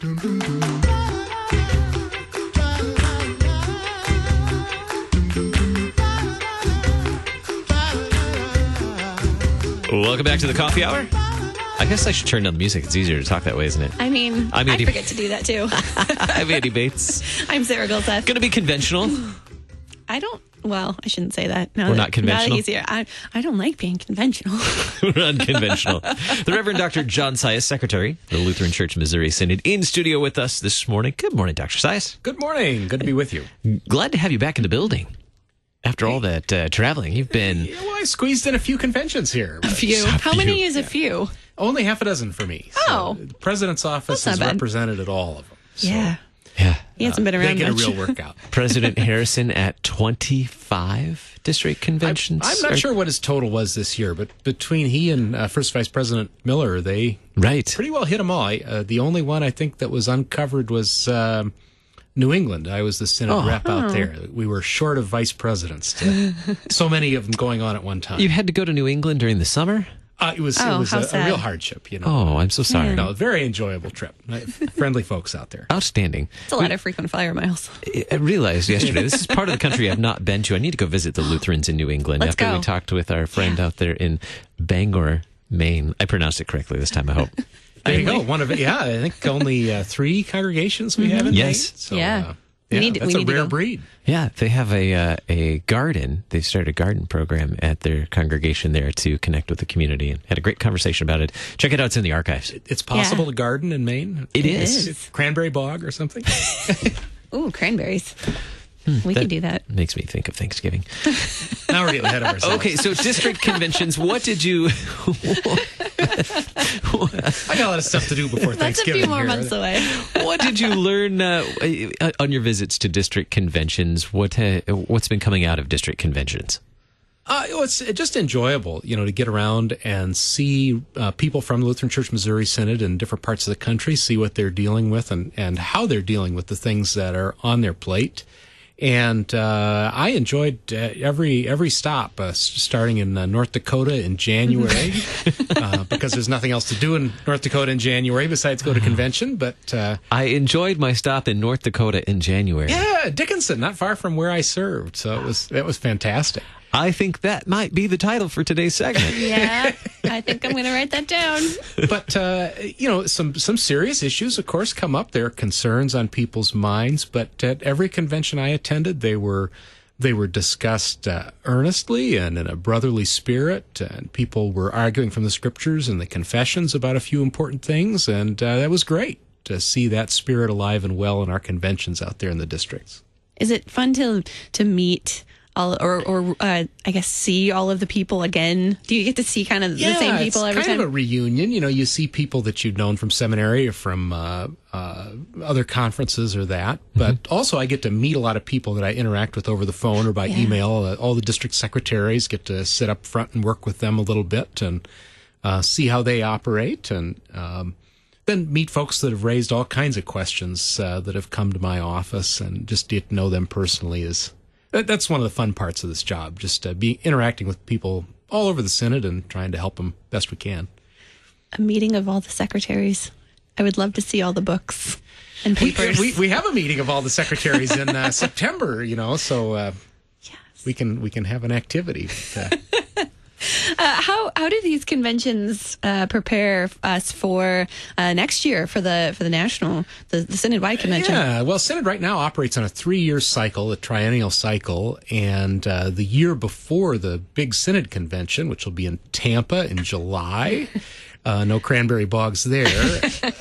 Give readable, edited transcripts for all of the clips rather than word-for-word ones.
Welcome back to the Coffee Hour. I guess I should turn down the music. It's easier to talk that way, isn't it? I mean, I forget to do that too. I'm Andy Bates. I'm Sarah Golseth. Going to be conventional. I shouldn't say that. We're not conventional? Now that easier. I don't like being conventional. We're unconventional. The Reverend Dr. John Sias, Secretary of the Lutheran Church Missouri Synod, in studio with us this morning. Good morning, Dr. Sias. Good morning. Good to be with you. Glad to have you back in the building. After all that traveling, you've been... Yeah, well, I squeezed in a few conventions here. A few? How many is a few? Only half a dozen for me. Oh. So the President's office That's is not bad. represented at all of them. So, Yeah. He hasn't been around They get much. a real workout. President Harrison at 25 district conventions. I'm not sure what his total was this year, but between he and First Vice President Miller, they pretty well hit them all. The only one I think that was uncovered was New England. I was the Synod rep out there. We were short of vice presidents. So many of them going on at one time. You had to go to New England during the summer? It was how a sad. real hardship, you know. Oh, I'm so sorry. No, very enjoyable trip. Friendly folks out there. Outstanding. It's a lot of frequent flyer miles. I realized yesterday, this is part of the country I've not been to. I need to go visit the Lutherans in New England. Let's after go. we talked with our friend out there in Bangor, Maine. I pronounced it correctly this time, I hope. There you go. I think only 3 congregations we have in Maine. Yes. So, Yeah. We need that's to a rare go. breed. Yeah, they have a garden. They started a garden program at their congregation there to connect with the community, and had a great conversation about it. Check it out. It's in the archives. It's possible to garden in Maine? It is. Cranberry bog or something? Ooh, cranberries. We could do that. Makes me think of Thanksgiving. Now we're getting ahead of ourselves. Okay, so district conventions, what did you... I got a lot of stuff to do before That's a Thanksgiving. few more here. months away. What did you learn on your visits to district conventions? What's been coming out of district conventions? It's just enjoyable, to get around and see people from the Lutheran Church Missouri Synod in different parts of the country, see what they're dealing with and how they're dealing with the things that are on their plate. And I enjoyed every stop, starting in North Dakota in January, because there's nothing else to do in North Dakota in January besides go to convention. But I enjoyed my stop in North Dakota in January. yeah, Dickinson, not far from where I served, so that was fantastic. I think that might be the title for today's segment. Yeah, I think I'm going to write that down. But some serious issues, of course, come up. There are concerns on people's minds. But at every convention I attended, they were discussed earnestly and in a brotherly spirit. And people were arguing from the scriptures and the confessions about a few important things, and that was great to see that spirit alive and well in our conventions out there in the districts. Is it fun to meet I guess see all of the people again? Do you get to see kind of the same people every time? It's kind of a reunion. You see people that you've known from seminary or from other conferences or that. But also I get to meet a lot of people that I interact with over the phone or by email. All the district secretaries, get to sit up front and work with them a little bit and see how they operate. And then meet folks that have raised all kinds of questions that have come to my office, and just get to know them personally that's one of the fun parts of this job, just interacting with people all over the Synod and trying to help them best we can. A meeting of all the secretaries. I would love to see all the books and papers. We have a meeting of all the secretaries in September, so Yes. we can have an activity. How do these conventions prepare us for next year for the national the Synod-wide convention? Yeah, well, Synod right now operates on a 3-year cycle, a triennial cycle, and the year before the big Synod convention, which will be in Tampa in July, no cranberry bogs there.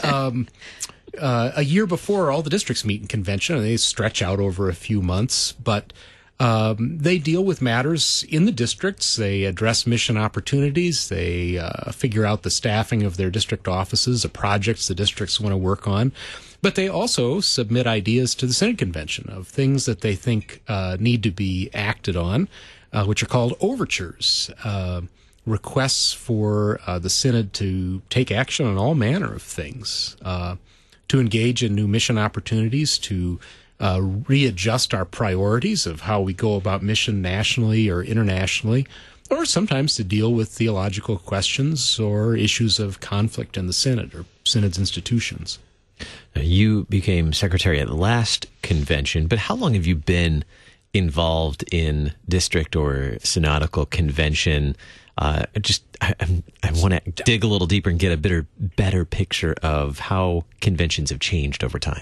A year before, all the districts meet in convention, and they stretch out over a few months, but they deal with matters in the districts. They address mission opportunities. They figure out the staffing of their district offices, the projects the districts want to work on. But they also submit ideas to the Synod Convention of things that they think need to be acted on, which are called overtures, requests for the Synod to take action on all manner of things, to engage in new mission opportunities, to readjust our priorities of how we go about mission nationally or internationally, or sometimes to deal with theological questions or issues of conflict in the Synod or Synod's institutions. Now, you became secretary at the last convention, but how long have you been involved in district or synodical convention? I want to dig a little deeper and get a better picture of how conventions have changed over time.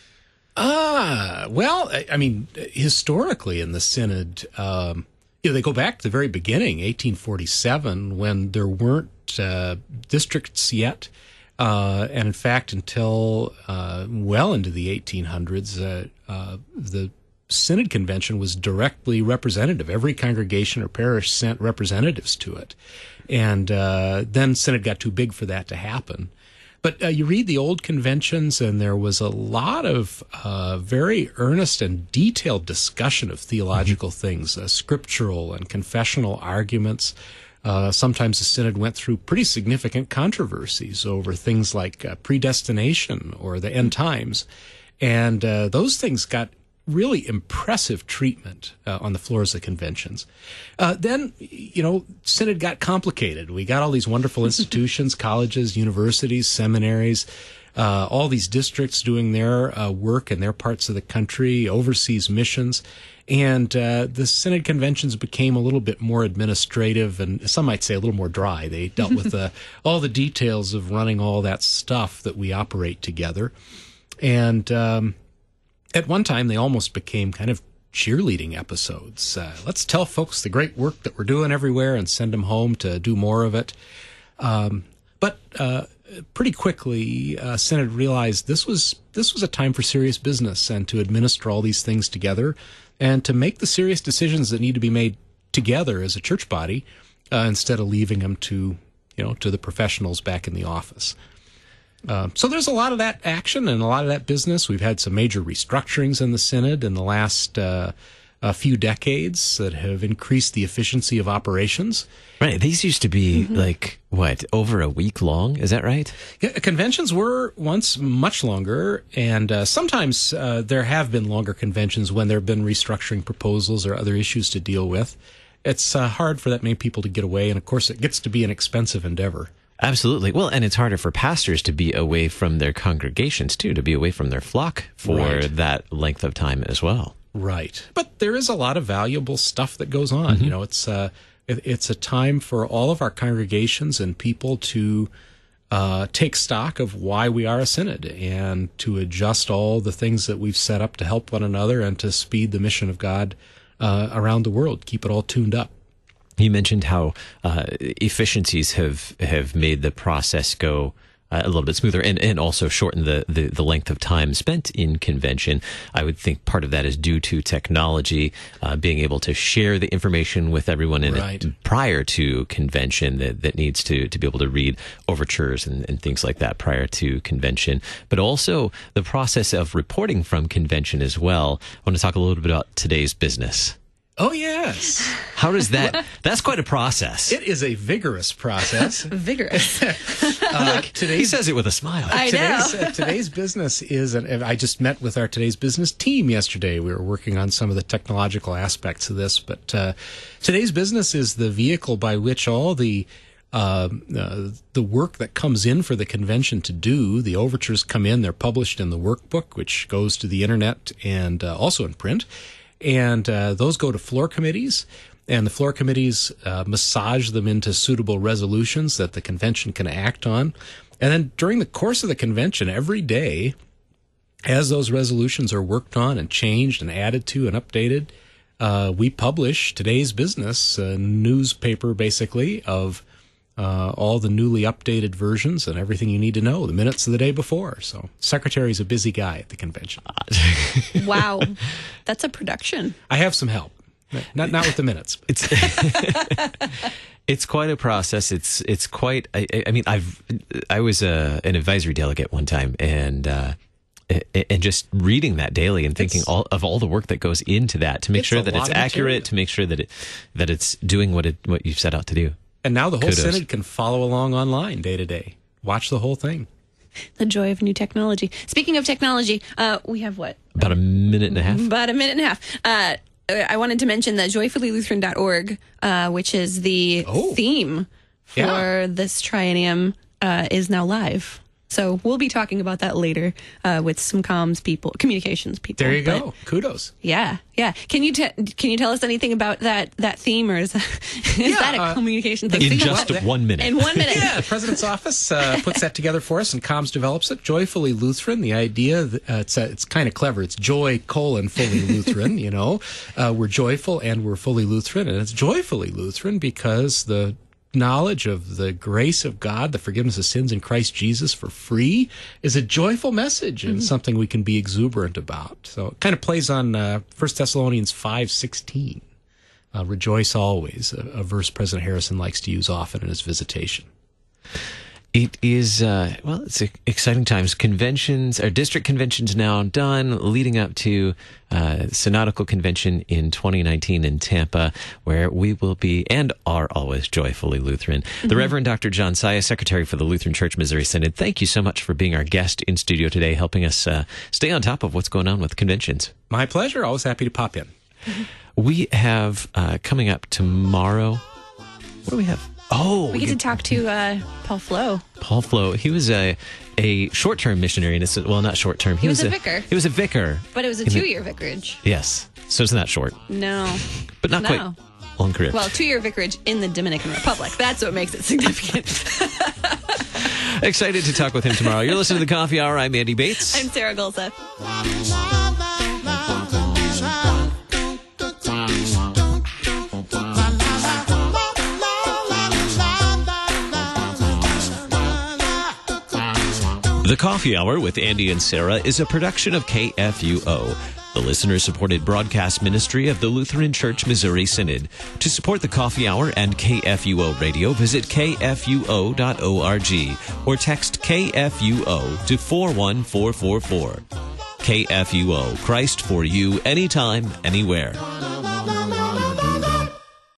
Well, I mean, historically in the Synod, they go back to the very beginning, 1847, when there weren't districts yet. And in fact, until well into the 1800s, the Synod Convention was directly representative. Every congregation or parish sent representatives to it. And then Synod got too big for that to happen. But you read the old conventions, and there was a lot of very earnest and detailed discussion of theological things, scriptural and confessional arguments. Sometimes the Synod went through pretty significant controversies over things like predestination or the end times. And those things got really impressive treatment on the floors of conventions. Then, Synod got complicated. We got all these wonderful institutions, colleges, universities, seminaries, all these districts doing their work in their parts of the country, overseas missions. And the Synod conventions became a little bit more administrative and some might say a little more dry. They dealt with all the details of running all that stuff that we operate together. And at one time, they almost became kind of cheerleading episodes. Let's tell folks the great work that we're doing everywhere and send them home to do more of it. But pretty quickly, Synod realized this was a time for serious business and to administer all these things together and to make the serious decisions that need to be made together as a church body instead of leaving them to the professionals back in the office. So there's a lot of that action and a lot of that business. We've had some major restructurings in the Synod in the last few decades that have increased the efficiency of operations. Right. These used to be over a week long? Is that right? Yeah, conventions were once much longer, and sometimes there have been longer conventions when there have been restructuring proposals or other issues to deal with. It's hard for that many people to get away, and of course it gets to be an expensive endeavor. Absolutely. Well, and it's harder for pastors to be away from their congregations, too, to be away from their flock for that length of time as well. Right. But there is a lot of valuable stuff that goes on. It's a time for all of our congregations and people to take stock of why we are a synod and to adjust all the things that we've set up to help one another and to speed the mission of God around the world, keep it all tuned up. You mentioned how efficiencies have made the process go a little bit smoother and also shorten the length of time spent in convention. I would think part of that is due to technology, being able to share the information with everyone prior to convention that needs to be able to read overtures and things like that prior to convention. But also the process of reporting from convention as well. I want to talk a little bit about today's business. Oh, yes. How does that? That's quite a process. It is a vigorous process. Vigorous. He says it with a smile. I know. Today's business is, and I just met with our Today's Business team yesterday. We were working on some of the technological aspects of this, but Today's Business is the vehicle by which all the work that comes in for the convention to do, the overtures come in, they're published in the workbook, which goes to the internet and also in print. And those go to floor committees, and the floor committees massage them into suitable resolutions that the convention can act on. And then during the course of the convention, every day, as those resolutions are worked on and changed and added to and updated, we publish Today's Business, a newspaper basically of all the newly updated versions and everything you need to know, the minutes of the day before. So secretary's a busy guy at the convention. Wow. That's a production. I have some help. Not with the minutes. It's quite a process. It's quite. I mean, I was an advisory delegate one time, and just reading that daily and thinking of all the work that goes into that to make sure that it's accurate, to make sure that it's doing what you've set out to do. And now the whole Synod can follow along online day to day. Watch the whole thing. The joy of new technology. Speaking of technology, we have what? About a minute and a half. About a minute and a half. I wanted to mention that joyfullylutheran.org, which is the theme for this triennium, is now live. So we'll be talking about that later with some communications people. There you But go. Kudos. yeah. Can you tell us anything about that theme, or is that a communication thing? In just 1 minute. In 1 minute. Yeah, the President's Office puts that together for us, and Comms develops it. Joyfully Lutheran. The idea, it's kind of clever. It's joy, fully Lutheran, you know. We're joyful and we're fully Lutheran, and it's joyfully Lutheran because the knowledge of the grace of God, the forgiveness of sins in Christ Jesus for free, is a joyful message and something we can be exuberant about. So it kind of plays on 1 Thessalonians 5:16. Rejoice always, a verse President Harrison likes to use often in his visitation. It is, it's exciting times. Conventions, our district conventions now done, leading up to Synodical Convention in 2019 in Tampa, where we will be and are always joyfully Lutheran. The Reverend Dr. John Saya, Secretary for the Lutheran Church Missouri Synod, thank you so much for being our guest in studio today, helping us stay on top of what's going on with conventions. My pleasure. Always happy to pop in. We have coming up tomorrow. What do we have? Oh, We get to talk to Paul Flo. Paul Flo. He was a short-term missionary. Well, not short-term. He was a vicar. He was a vicar. But it was a 2-year vicarage. Yes. So it's not short. No. But not quite long career. Well, 2-year vicarage in the Dominican Republic. That's what makes it significant. Excited to talk with him tomorrow. You're listening to The Coffee Hour. I'm Andy Bates. I'm Sarah Golseth. The Coffee Hour with Andy and Sarah is a production of KFUO, the listener-supported broadcast ministry of the Lutheran Church Missouri Synod. To support The Coffee Hour and KFUO Radio, visit kfuo.org or text KFUO to 41444. KFUO, Christ for you, anytime, anywhere.